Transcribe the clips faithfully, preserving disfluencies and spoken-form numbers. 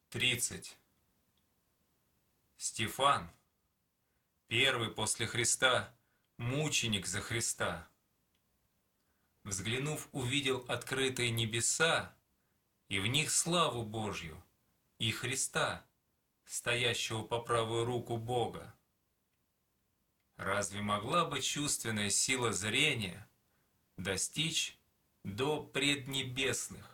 тридцать. Стефан, первый после Христа, мученик за Христа, взглянув, увидел открытые небеса и в них славу Божью и Христа, стоящего по правую руку Бога. Разве могла бы чувственная сила зрения достичь до преднебесных?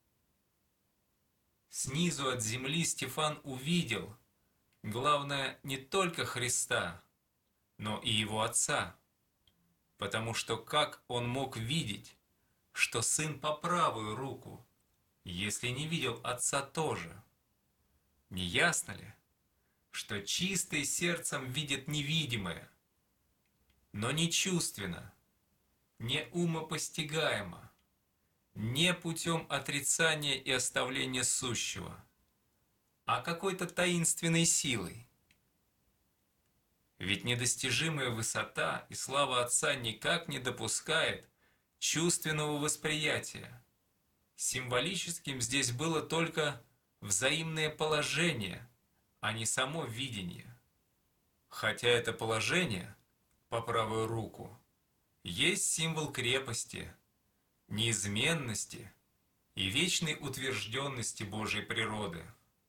Снизу от земли Стефан увидел, главное, не только Христа, но и его Отца, потому что как он мог видеть, что Сын по правую руку, если не видел Отца тоже? Не ясно ли, что чистый сердцем видит невидимое, но не чувственно, не умопостигаемо, не путем отрицания и оставления сущего, а какой-то таинственной силой? Ведь недостижимая высота и слава Отца никак не допускает чувственного восприятия. Символическим здесь было только взаимное положение, а не само видение. Хотя это положение, по правую руку, есть символ крепости, неизменности и вечной утвержденности Божьей природы.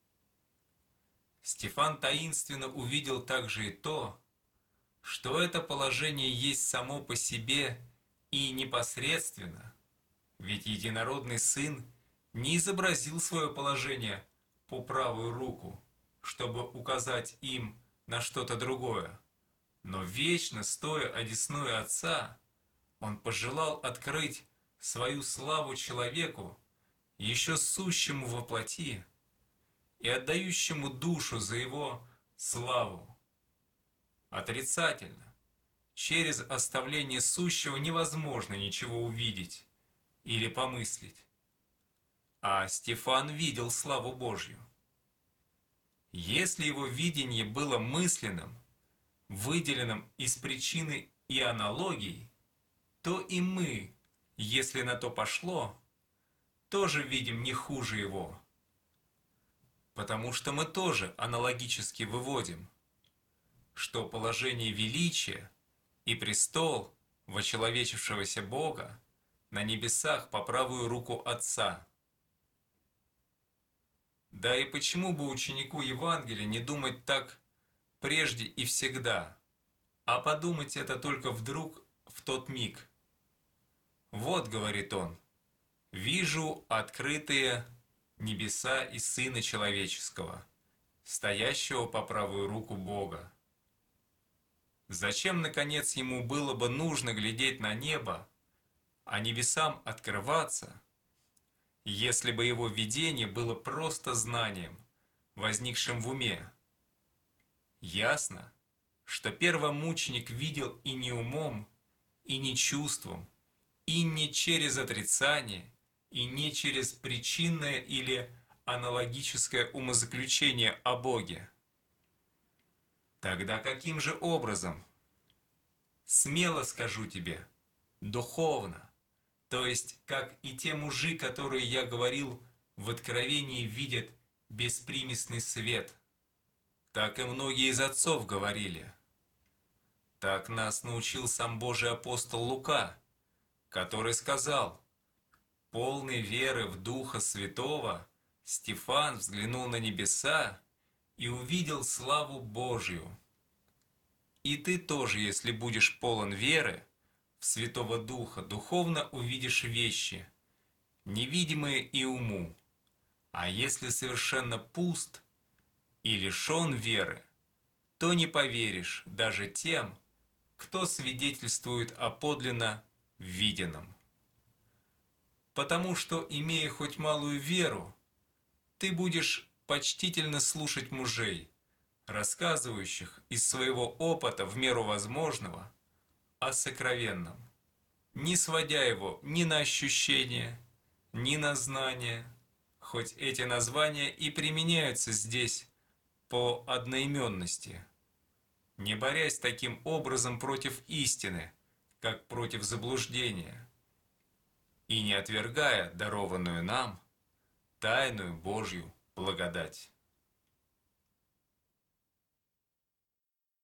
Стефан таинственно увидел также и то, что это положение есть само по себе и непосредственно, ведь единородный Сын не изобразил свое положение по правую руку, чтобы указать им на что-то другое, но вечно, стоя одесную Отца, Он пожелал открыть свою славу человеку, еще сущему во плоти и отдающему душу за его славу. Отрицательно, через оставление сущего невозможно ничего увидеть или помыслить. А Стефан видел славу Божью. Если его видение было мысленным, выделенным из причины и аналогий, то и мы, если на то пошло, тоже видим не хуже его, потому что мы тоже аналогически выводим, что положение величия и престол вочеловечившегося Бога на небесах по правую руку Отца. Да и почему бы ученику Евангелия не думать так прежде и всегда, а подумать это только вдруг в тот миг? Вот, говорит он, вижу открытые небеса и Сына Человеческого, стоящего по правую руку Бога. Зачем, наконец, ему было бы нужно глядеть на небо, а небесам открываться, если бы его видение было просто знанием, возникшим в уме? Ясно, что первомученик видел и не умом, и не чувством, и не через отрицание, и не через причинное или аналогическое умозаключение о Боге. Тогда каким же образом? Смело скажу тебе, духовно, то есть как и те мужи, которые я говорил, в Откровении видят беспримесный свет, так и многие из отцов говорили. Так нас научил сам Божий апостол Лука, который сказал: полный веры в Духа Святого, Стефан взглянул на небеса и увидел славу Божью. И ты тоже, если будешь полон веры в Святого Духа, духовно увидишь вещи, невидимые и уму. А если совершенно пуст и лишен веры, то не поверишь даже тем, кто свидетельствует о подлинно виденном. Потому что, имея хоть малую веру, ты будешь почтительно слушать мужей, рассказывающих из своего опыта в меру возможного о сокровенном, не сводя его ни на ощущения, ни на знания, хоть эти названия и применяются здесь по одноименности, не борясь таким образом против истины, как против заблуждения, и не отвергая дарованную нам тайную Божью благодать.